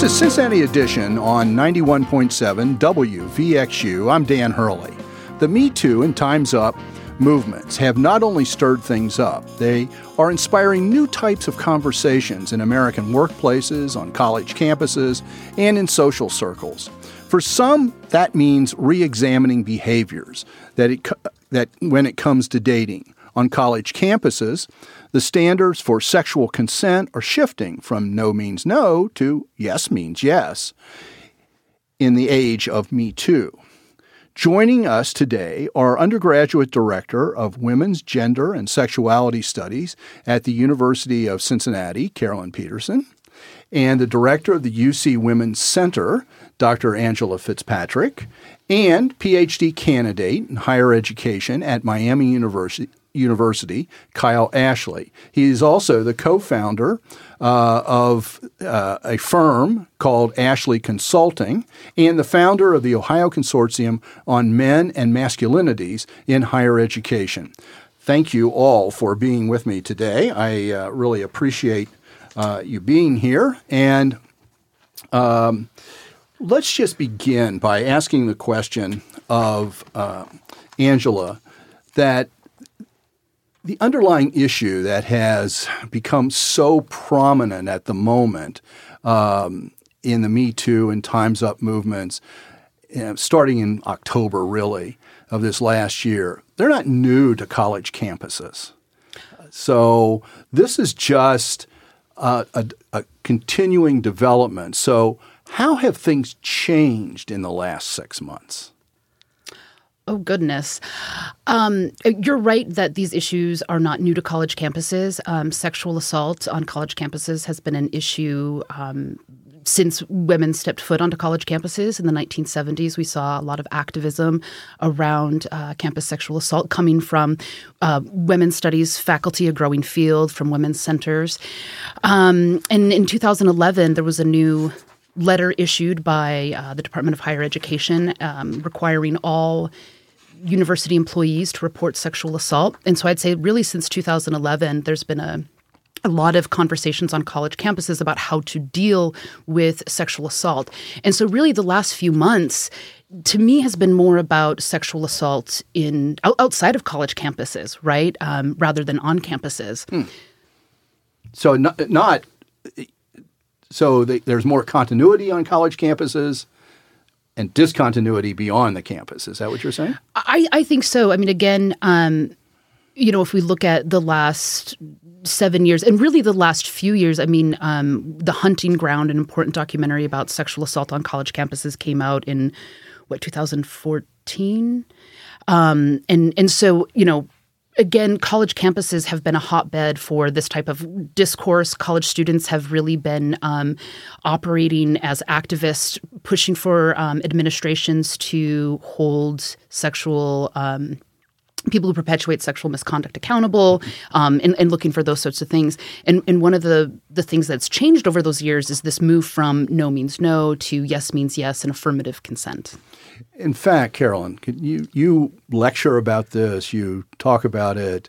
the Cincinnati edition on 91.7 WVXU, I'm Dan Hurley. The Me Too and Time's Up movements have not only stirred things up, they are inspiring new types of conversations in American workplaces, on college campuses, and in social circles. For some, that means re-examining behaviors that when it comes to dating. On college campuses, the standards for sexual consent are shifting from no means no to yes means yes in the age of Me Too. Joining us today are undergraduate director of Women's Gender and Sexuality Studies at the University of Cincinnati, Carolyn Peterson, and the director of the UC Women's Center, Dr. Angela Fitzpatrick, and PhD candidate in higher education at Miami University, Kyle Ashley. He is also the co-founder of a firm called Ashley Consulting and the founder of the Ohio Consortium on Men and Masculinities in Higher Education. Thank you all for being with me today. I really appreciate you being here. And let's just begin by asking the question of Angela that the underlying issue that has become so prominent at the moment in the Me Too and Time's Up movements, starting in October, really, of this last year, they're not new to college campuses. So this is just a continuing development. So how have things changed in the last 6 months? Oh, goodness. You're right that these issues are not new to college campuses. Sexual assault on college campuses has been an issue since women stepped foot onto college campuses in the 1970s. We saw a lot of activism around campus sexual assault coming from women's studies faculty, a growing field, from women's centers. And in 2011, there was a new letter issued by the Department of Higher Education requiring all university employees to report sexual assault. And so I'd say really since 2011, there's been a lot of conversations on college campuses about how to deal with sexual assault. And so really the last few months, to me, has been more about sexual assault outside of college campuses, right, rather than on campuses. So there's more continuity on college campuses and discontinuity beyond the campus. Is that what you're saying? I think so. I mean, again, if we look at the last 7 years and really the last few years, I mean, The Hunting Ground, an important documentary about sexual assault on college campuses, came out in, 2014? And so, again, college campuses have been a hotbed for this type of discourse. College students have really been operating as activists, pushing for administrations to hold sexual people who perpetuate sexual misconduct accountable, and looking for those sorts of things. And one of the things that's changed over those years is this move from no means no to yes means yes and affirmative consent. In fact, Carolyn, can you lecture about this, you talk about it,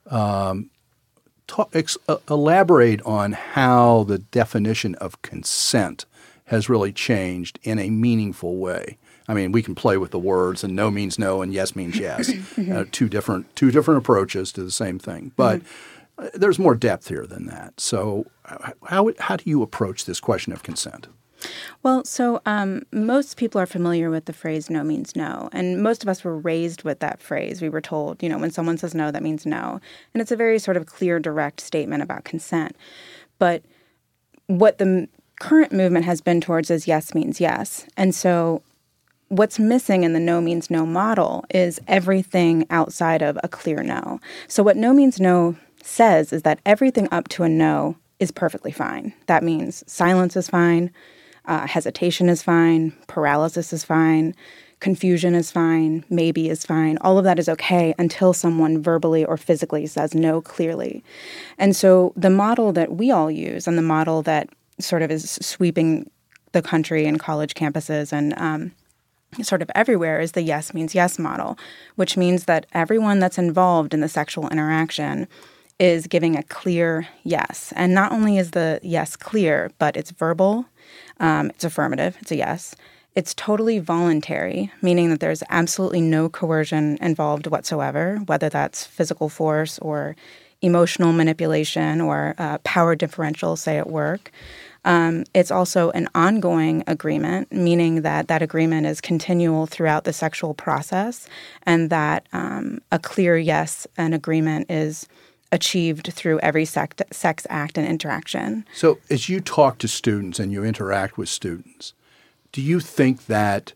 elaborate on how the definition of consent has really changed in a meaningful way. I mean, we can play with the words, and no means no and yes means yes, two different approaches to the same thing. But there's more depth here than that. So how do you approach this question of consent? Well, so most people are familiar with the phrase no means no. And most of us were raised with that phrase. We were told, when someone says no, that means no. And it's a very sort of clear, direct statement about consent. But what the current movement has been towards is yes means yes. And so what's missing in the no means no model is everything outside of a clear no. So what no means no says is that everything up to a no is perfectly fine. That means silence is fine. Hesitation is fine, paralysis is fine, confusion is fine, maybe is fine. All of that is okay until someone verbally or physically says no clearly. And so the model that we all use and the model that sort of is sweeping the country and college campuses and sort of everywhere is the yes means yes model, which means that everyone that's involved in the sexual interaction is giving a clear yes. And not only is the yes clear, but it's verbal, it's affirmative, it's a yes. It's totally voluntary, meaning that there's absolutely no coercion involved whatsoever, whether that's physical force or emotional manipulation or power differential, say, at work. It's also an ongoing agreement, meaning that that agreement is continual throughout the sexual process, and that a clear yes, an agreement is achieved through every sex act and interaction. So as you talk to students and you interact with students, do you think that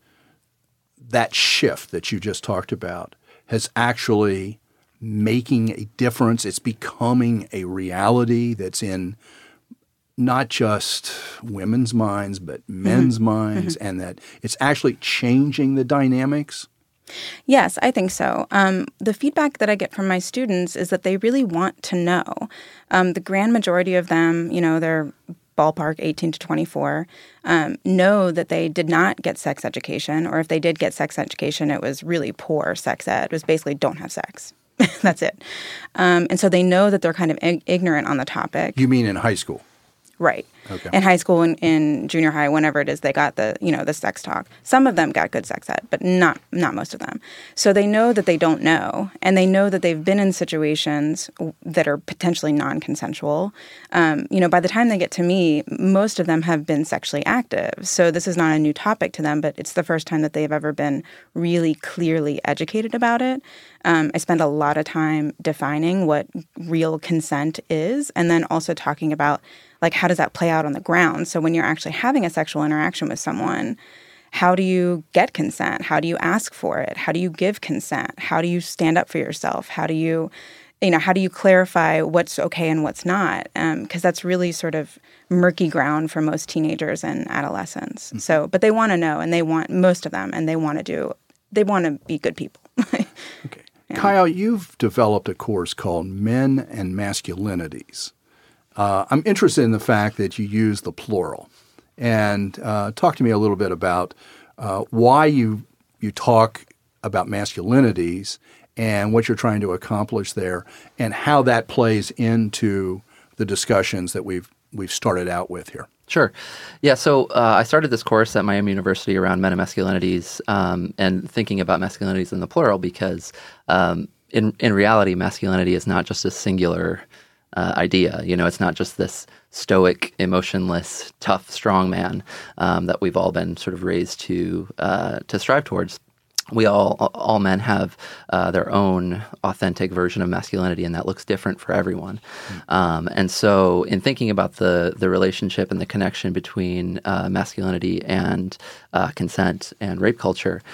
that shift that you just talked about has actually making a difference? It's becoming a reality that's in not just women's minds, but men's minds, and that it's actually changing the dynamics? Yes, I think so. The feedback that I get from my students is that they really want to know. The grand majority of them, they're ballpark 18 to 24, know that they did not get sex education, or if they did get sex education, it was really poor sex ed. It was basically don't have sex. That's it. And so they know that they're kind of ignorant on the topic. You mean in high school? Right. Okay. In high school and in junior high, whenever it is, they got the sex talk. Some of them got good sex ed, but not most of them. So they know that they don't know, and they know that they've been in situations that are potentially non-consensual. By the time they get to me, most of them have been sexually active. So this is not a new topic to them, but it's the first time that they've ever been really clearly educated about it. I spend a lot of time defining what real consent is, and then also talking about how does that play out on the ground? So when you're actually having a sexual interaction with someone, how do you get consent? How do you ask for it? How do you give consent? How do you stand up for yourself? How do you clarify what's okay and what's not? Because that's really sort of murky ground for most teenagers and adolescents. Mm-hmm. So, but they want to know, and most of them, and they want to be good people. Okay. Yeah. Kyle, you've developed a course called Men and Masculinities. I'm interested in the fact that you use the plural. And talk to me a little bit about why you talk about masculinities and what you're trying to accomplish there, and how that plays into the discussions that we've started out with here. Sure. Yeah, so I started this course at Miami University around men and masculinities, and thinking about masculinities in the plural because in reality, masculinity is not just a singular idea. It's not just this stoic, emotionless, tough, strong man that we've all been sort of raised to strive towards. We all men have their own authentic version of masculinity, and that looks different for everyone. And so in thinking about the relationship and the connection between masculinity and consent and rape culture,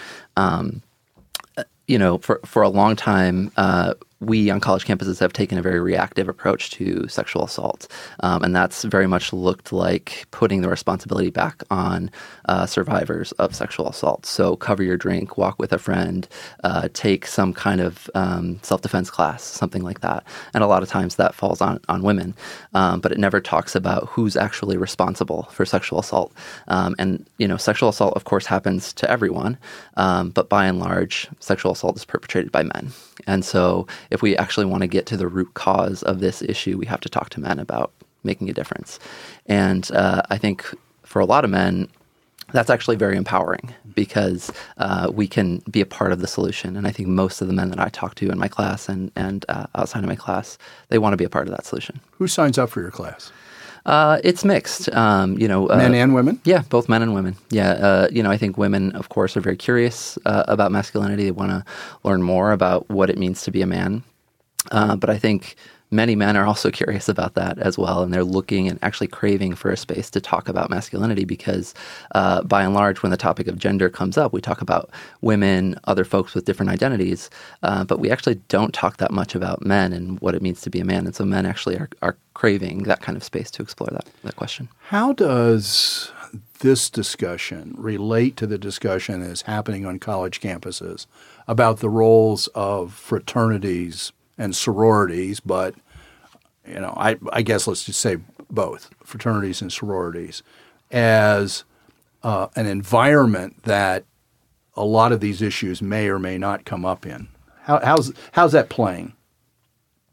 for a long time, we on college campuses have taken a very reactive approach to sexual assault. And that's very much looked like putting the responsibility back on survivors of sexual assault. So cover your drink, walk with a friend, take some kind of self-defense class, something like that. And a lot of times that falls on women. But it never talks about who's actually responsible for sexual assault. And sexual assault, of course, happens to everyone. But by and large, sexual assault is perpetrated by men. And so if we actually want to get to the root cause of this issue, we have to talk to men about making a difference. And I think for a lot of men, that's actually very empowering because we can be a part of the solution. And I think most of the men that I talk to in my class and outside of my class, they want to be a part of that solution. Who signs up for your class? It's mixed. Men and women? Yeah, both men and women. Yeah. I think women, of course, are very curious about masculinity. They want to learn more about what it means to be a man. But I think many men are also curious about that as well, and they're looking and actually craving for a space to talk about masculinity because by and large, when the topic of gender comes up, we talk about women, other folks with different identities, but we actually don't talk that much about men and what it means to be a man. And so men actually are craving that kind of space to explore that question. How does this discussion relate to the discussion that's happening on college campuses about the roles of fraternities and sororities, but I guess let's just say both, fraternities and sororities, as an environment that a lot of these issues may or may not come up in? How's that playing?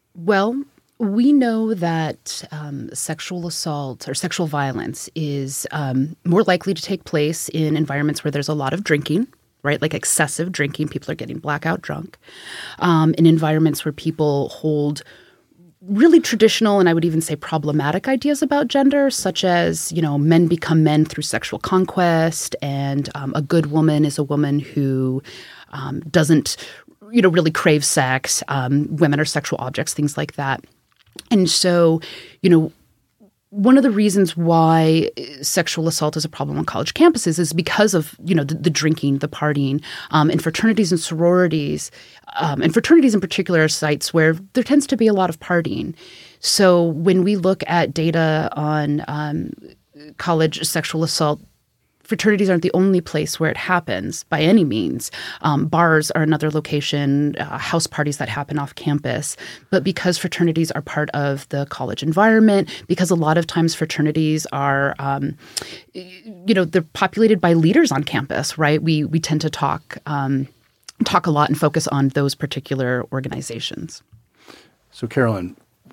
Well, we know that sexual assault or sexual violence is more likely to take place in environments where there's a lot of drinking, right? Like excessive drinking. People are getting blackout drunk. In environments where people hold really traditional and I would even say problematic ideas about gender, such as, men become men through sexual conquest, and a good woman is a woman who doesn't, really crave sex. Women are sexual objects, things like that. And so, one of the reasons why sexual assault is a problem on college campuses is because of, the drinking, the partying, and fraternities and sororities, and fraternities in particular are sites where there tends to be a lot of partying. So when we look at data on college sexual assault, fraternities aren't the only place where it happens by any means. Bars are another location, house parties that happen off campus. But because fraternities are part of the college environment, because a lot of times fraternities are, they're populated by leaders on campus, right? We tend to talk a lot and focus on those particular organizations. So, Carolyn,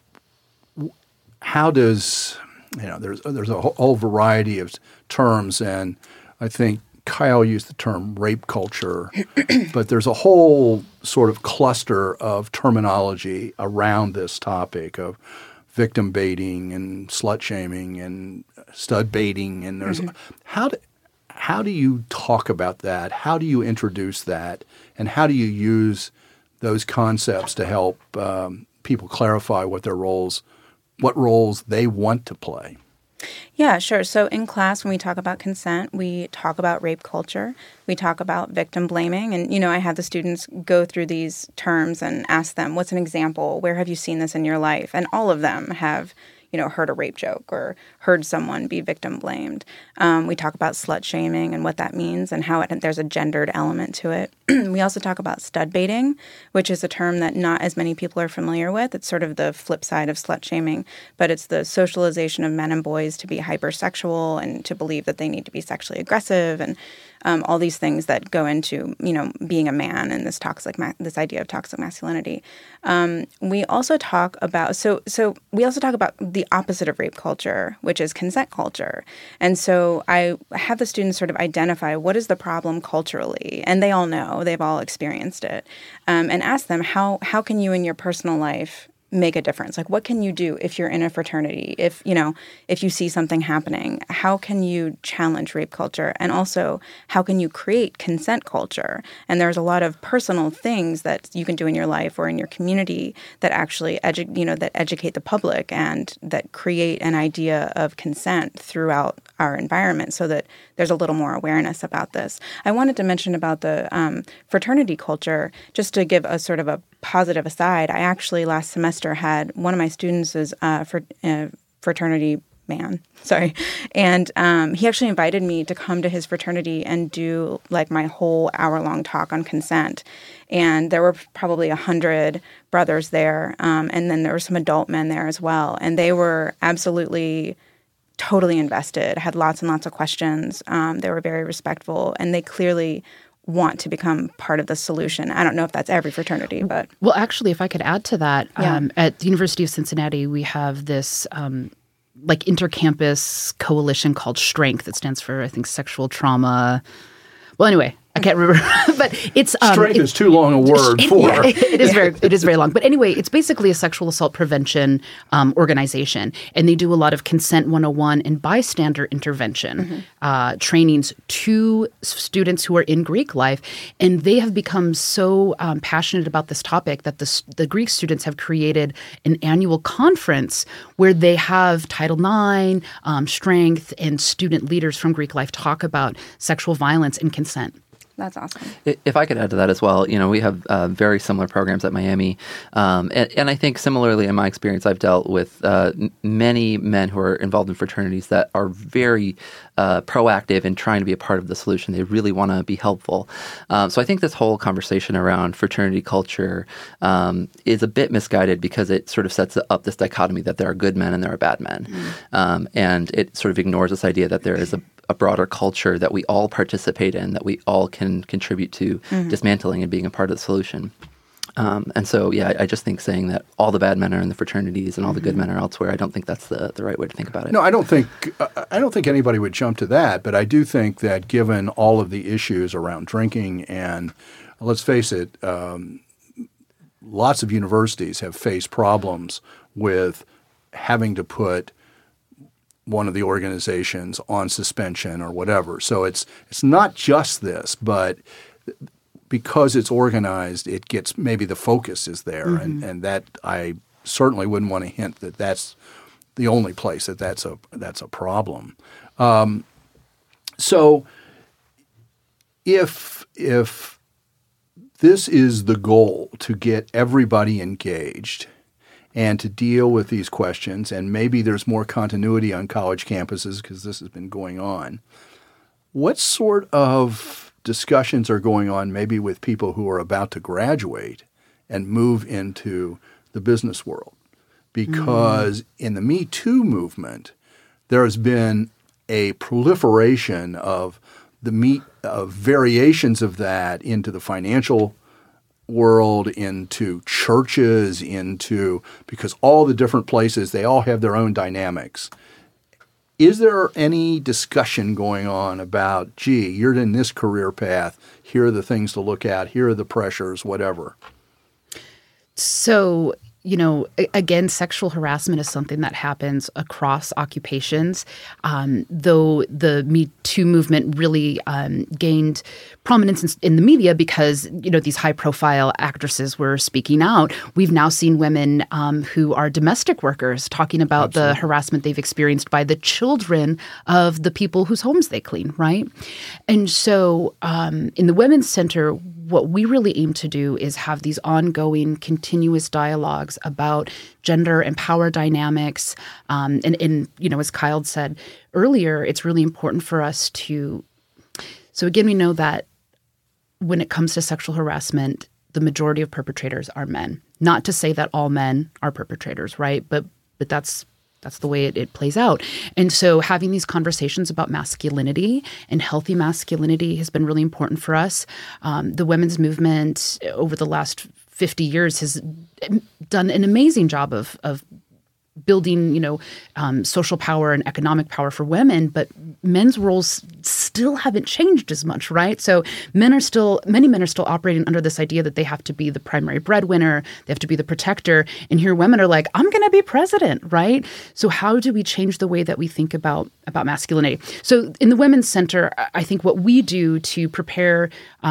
how does there's a whole variety of terms, and I think Kyle used the term rape culture, but there's a whole sort of cluster of terminology around this topic of victim baiting and slut shaming and stud baiting, and there's how do you talk about that? How do you introduce that, and how do you use those concepts to help people clarify what roles they want to play? Yeah, sure. So in class, when we talk about consent, we talk about rape culture. We talk about victim blaming. And, I have the students go through these terms and ask them, what's an example? Where have you seen this in your life? And all of them have, heard a rape joke or heard someone be victim blamed. We talk about slut shaming and what that means and how there's a gendered element to it. We also talk about stud baiting, which is a term that not as many people are familiar with. It's sort of the flip side of slut shaming, but it's the socialization of men and boys to be hypersexual and to believe that they need to be sexually aggressive and all these things that go into, being a man and this this idea of toxic masculinity. We also talk about the opposite of rape culture, which is consent culture. And so I have the students sort of identify what is the problem culturally, and they all know, they've all experienced it, and ask them how can you in your personal life make a difference? Like, what can you do if you're in a fraternity? If you see something happening, how can you challenge rape culture? And also, how can you create consent culture? And there's a lot of personal things that you can do in your life or in your community that actually educate the public and that create an idea of consent throughout our environment so that there's a little more awareness about this. I wanted to mention about the fraternity culture, just to give a sort of a positive aside. I actually last semester had one of my students is fraternity man. Sorry. And he actually invited me to come to his fraternity and do like my whole hour-long talk on consent. And there were probably 100 brothers there. And then there were some adult men there as well. And they were absolutely totally invested, had lots and lots of questions. They were very respectful, and they clearly want to become part of the solution. I don't know if that's every fraternity, but... Well, actually, if I could add to that, at the University of Cincinnati, we have this intercampus coalition called STRENGTH. It stands for, I think, sexual trauma. Well, anyway, I can't remember, but it's strength is too long a word for. Yeah, it is very long. But anyway, it's basically a sexual assault prevention organization, and they do a lot of consent 101 and bystander intervention trainings to students who are in Greek life, and they have become so passionate about this topic that the Greek students have created an annual conference where they have Title IX, STRENGTH, and student leaders from Greek life talk about sexual violence and consent. That's awesome. If I could add to that as well, we have very similar programs at Miami. And I think similarly in my experience, I've dealt with many men who are involved in fraternities that are very proactive in trying to be a part of the solution. They really want to be helpful. So I think this whole conversation around fraternity culture is a bit misguided because it sort of sets up this dichotomy that there are good men and there are bad men. And it sort of ignores this idea that there is a broader culture that we all participate in, that we all can contribute to dismantling and being a part of the solution. And so, I just think saying that all the bad men are in the fraternities and all the good men are elsewhere, I don't think that's the right way to think about it. No, I don't think anybody would jump to that, but I do think that given all of the issues around drinking and, let's face it, lots of universities have faced problems with having to put one of the organizations on suspension or whatever. So it's not just this, but because it's organized, it gets maybe the focus is there, and that I certainly wouldn't want to hint that that's the only place that's a problem. So if this is the goal, to get everybody engaged and to deal with these questions, and maybe there's more continuity on college campuses because this has been going on, what sort of discussions are going on maybe with people who are about to graduate and move into the business world? Because in the Me Too movement, there has been a proliferation of variations of that into the financial world, into churches, because all the different places, they all have their own dynamics. Is there any discussion going on about, gee, you're in this career path, here are the things to look at, here are the pressures, whatever? So, again, sexual harassment is something that happens across occupations. Though the Me Too movement really gained prominence in the media because, these high-profile actresses were speaking out, we've now seen women who are domestic workers talking about the harassment they've experienced by the children of the people whose homes they clean, right? And so in the Women's Center, what we really aim to do is have these ongoing, continuous dialogues about gender and power dynamics. And as Kyle said earlier, it's really important for us to – so again, we know that when it comes to sexual harassment, the majority of perpetrators are men. Not to say that all men are perpetrators, right? But that's the way it plays out. And so having these conversations about masculinity and healthy masculinity has been really important for us. The women's movement over the last 50 years has done an amazing job of building, social power and economic power for women, but men's roles still haven't changed as much, right? So many men are still operating under this idea that they have to be the primary breadwinner, they have to be the protector, and here women are like, I'm going to be president, right? So how do we change the way that we think about masculinity? So in the Women's Center, I think what we do to prepare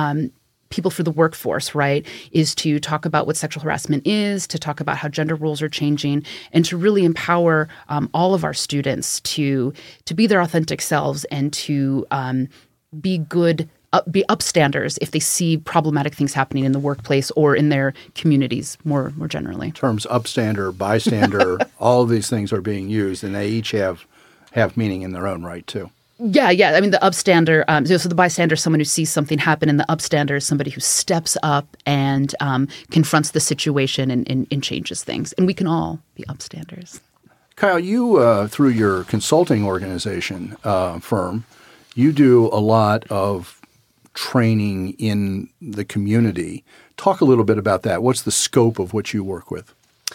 people for the workforce, right, is to talk about what sexual harassment is, to talk about how gender roles are changing, and to really empower all of our students to be their authentic selves and to be upstanders if they see problematic things happening in the workplace or in their communities more generally. Terms upstander, bystander, all of these things are being used, and they each have meaning in their own right too. Yeah. I mean, the upstander, so the bystander is someone who sees something happen, and the upstander is somebody who steps up and confronts the situation and changes things. And we can all be upstanders. Kyle, you, through your consulting organization firm, you do a lot of training in the community. Talk a little bit about that. What's the scope of what you work with?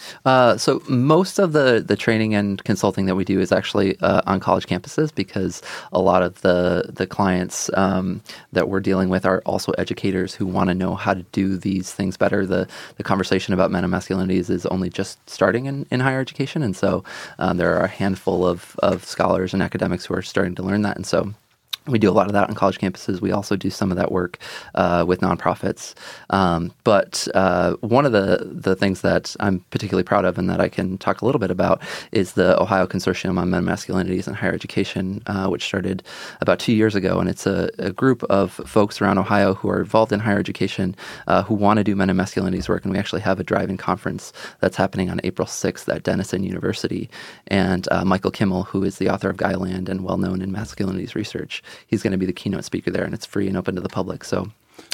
So most of the training and consulting that we do is actually on college campuses, because a lot of the clients that we're dealing with are also educators who want to know how to do these things better. The conversation about men and masculinities is only just starting in higher education, and so there are a handful of scholars and academics who are starting to learn that, and so we do a lot of that on college campuses. We also do some of that work with nonprofits. But one of the things that I'm particularly proud of and that I can talk a little bit about is the Ohio Consortium on Men and Masculinities in Higher Education, which started about 2 years ago. And it's a group of folks around Ohio who are involved in higher education who want to do men and masculinities work. And we actually have a drive-in conference that's happening on April 6th at Denison University. And Michael Kimmel, who is the author of Guyland and well-known in masculinities research, he's going to be the keynote speaker there, and it's free and open to the public. So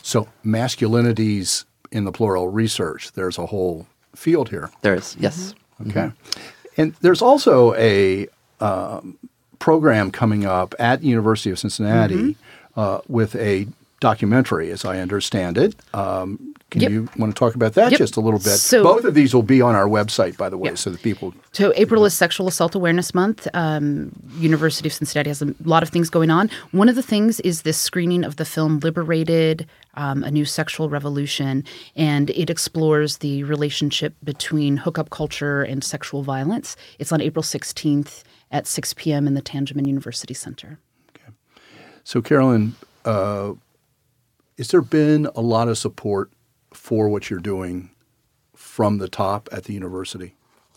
masculinities in the plural research, there's a whole field here. There is, yes. Mm-hmm. Okay. And there's also a program coming up at the University of Cincinnati with a documentary, as I understand it. Can Yep. you want to talk about that Yep. just a little bit? So- Both of these will be on our website, by the way, Yep. so that people... So April is Sexual Assault Awareness Month. University of Cincinnati has a lot of things going on. One of the things is this screening of the film Liberated, A New Sexual Revolution, and it explores the relationship between hookup culture and sexual violence. It's on April 16th at 6 p.m. in the Tangeman University Center. So, Carolyn, has there been a lot of support for what you're doing from the top at the university?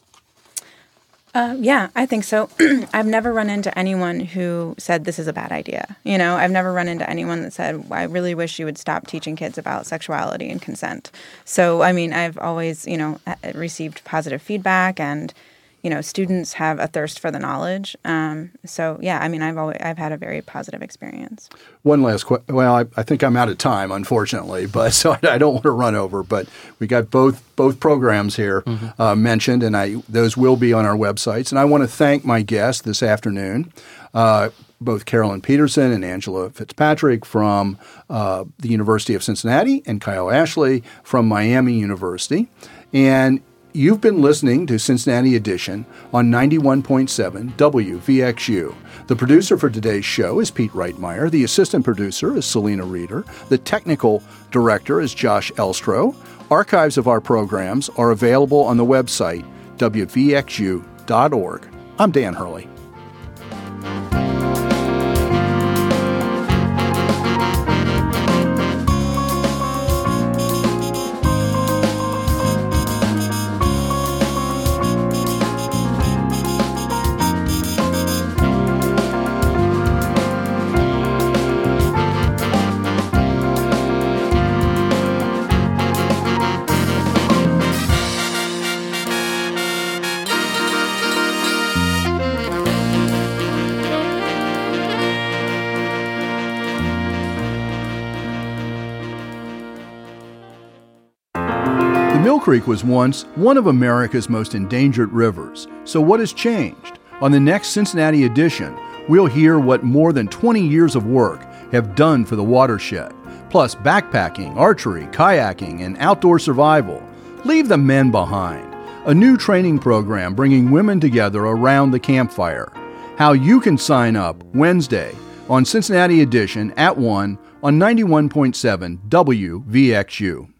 Yeah, I think so. I've never run into anyone who said this is a bad idea. I've never run into anyone that said, I really wish you would stop teaching kids about sexuality and consent. So, I've always, received positive feedback, and, students have a thirst for the knowledge. I've had a very positive experience. One last question. Well, I think I'm out of time, unfortunately, but so I don't want to run over. But we got both programs here mentioned, and those will be on our websites. And I want to thank my guests this afternoon, both Carolyn Peterson and Angela Fitzpatrick from the University of Cincinnati, and Kyle Ashley from Miami University. And you've been listening to Cincinnati Edition on 91.7 WVXU. The producer for today's show is Pete Reitmeyer. The assistant producer is Selena Reeder. The technical director is Josh Elstro. Archives of our programs are available on the website wvxu.org. I'm Dan Hurley. Mill Creek was once one of America's most endangered rivers. So what has changed? On the next Cincinnati Edition, we'll hear what more than 20 years of work have done for the watershed. Plus backpacking, archery, kayaking, and outdoor survival. Leave the men behind. A new training program bringing women together around the campfire. How you can sign up Wednesday on Cincinnati Edition at 1 on 91.7 WVXU.